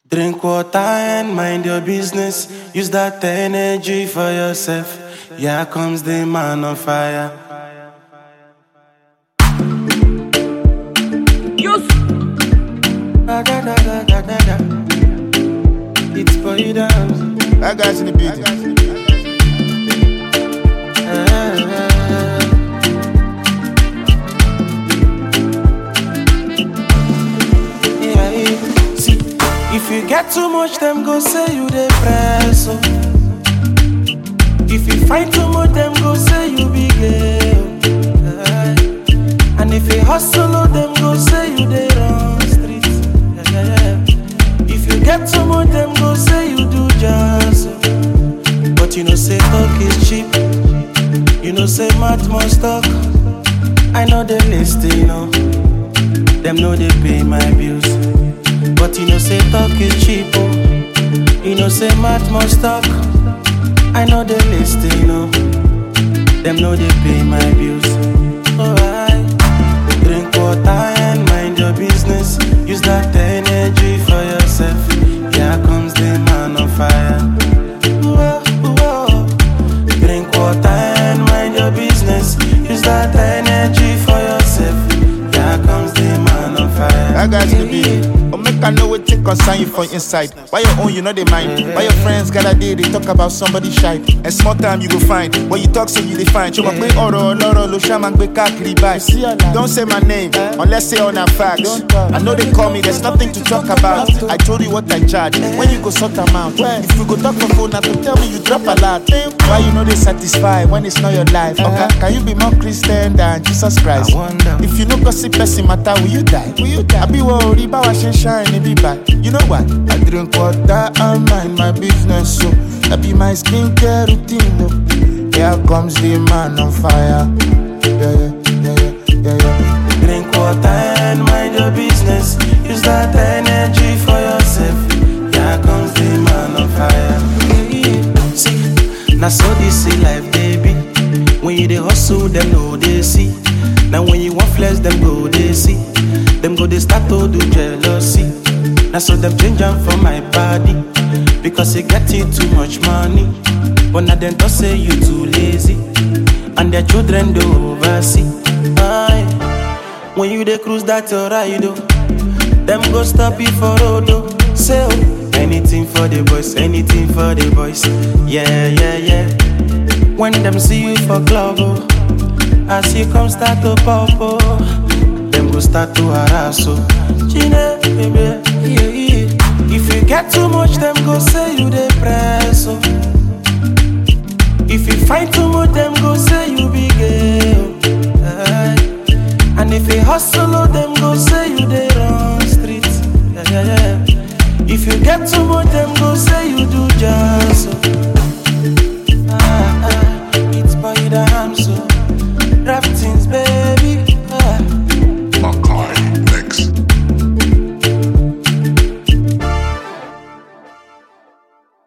Drink water and mind your business. Use that energy for yourself. Here comes the man on fire. It's for you dance. That guy's in the building. See, if you get too much, them go say you dey press. Oh. If you fight too much, them go say you be gay. And if you hustle, them go say you dey run streets. If you get too much, them go say you do jazz. But you know say talk is cheap. You know say mouth must talk. I know they listen, you know. Them know they pay my bills. But you know say talk is cheap, oh. You know say mouth must talk. I know they listen, you know. Them know they pay my bills. Alright. Drink water and mind your business. Use that energy for yourself. Here comes the man on fire. Whoa, whoa. Drink water and mind your business. Use that energy for yourself. Here comes the man on fire. That guy's in the building. I know what take concern you for inside. Why your own, you know they mind. Why your friends got a day, they talk about somebody shy. And small time you go find. When you talk, say you define. Don't say my name, unless say on a facts. I know they call me, there's nothing to talk about. I told you what I charge. When you go sort them out. If you go talk for phone, now to tell me you drop a lot. Why you know they satisfy when it's not your life? Okay, can you be more Christian than Jesus Christ? If you know gossip person matter, will you die? I be worried about what shine. Be bad. You know what? I drink water and mind my business, so that be my skincare routine. No. Here comes the man on fire. Yeah. Drink water and mind your business. Use that energy for yourself. Here comes the man on fire. See, now so this is life, baby. When you dey hustle, them know they see. Now when you want flex, them go they see. Them go they start to do jealousy. Now so them change them for my body. Because they get it too much money. But now them don't say you too lazy. And their children do oversee. Aye. When you dey cruise that your ride, oh. Them go stop you for road, oh. Say oh, anything for the boys, anything for the boys. Yeah. When them see you for club, oh. As you come start to pop, oh. Them go start to harass, oh. Gina, baby, yeah. If you get too much, them go say you dey press, oh. If you fight too much, them go say you be gay, oh. And if you hustle, them go say you dey run streets. Yeah. If you get too much, them go say you do jazz, oh.